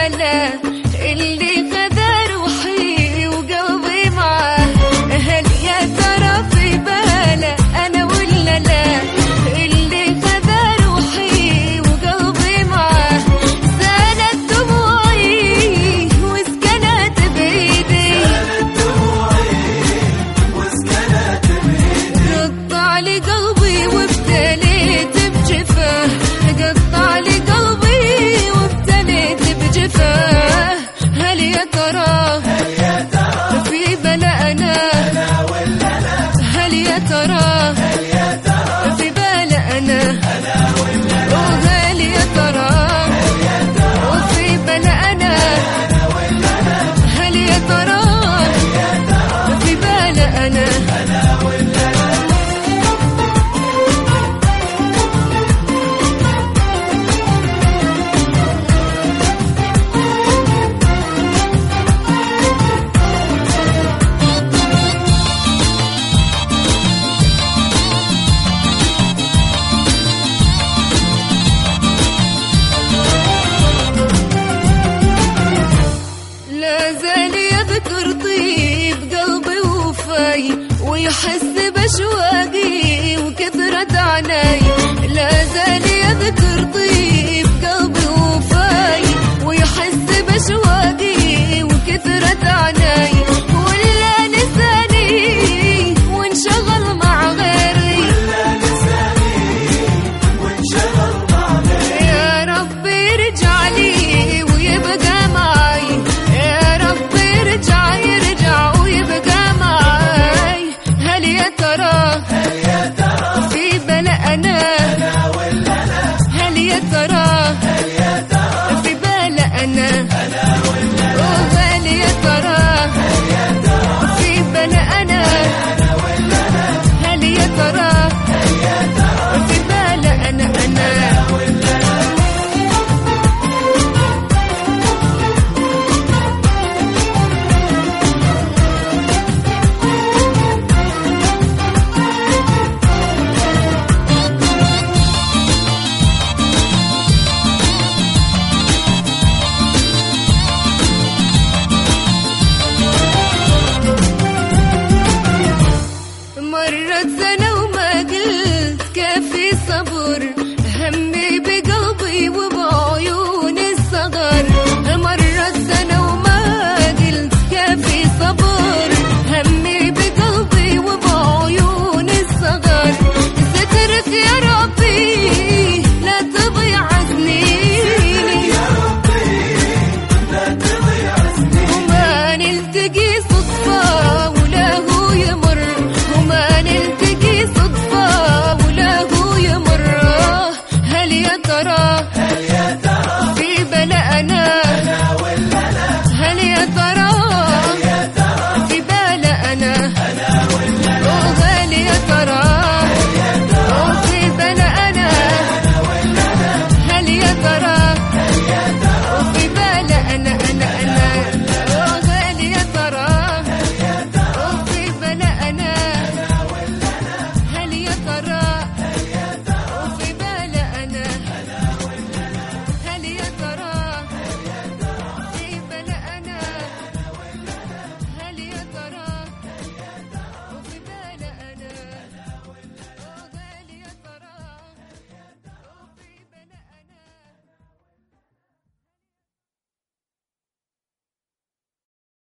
ولا لا؟ اللي خذ روحي وقلبي معاه، هل يا ترى في باله أنا ولا لا؟ اللي خذ روحي وقلبي معاه، سالت دموعي وسكنت بإيدي، قطع لي قلبي وابتليت بجفاه، قطع لي قلبي وابتليت بجفاه. هل يا ترى في بلا أنا ولا لا؟ هل يا ترى في بلا أنا ولا لا؟ وهل يا ترى وفي بلا أنا ولا لا؟ هل يا ترى في بلا أنا ولا لا؟ لا زال يذكر طيب قلبي وفاي، ويحس بشوق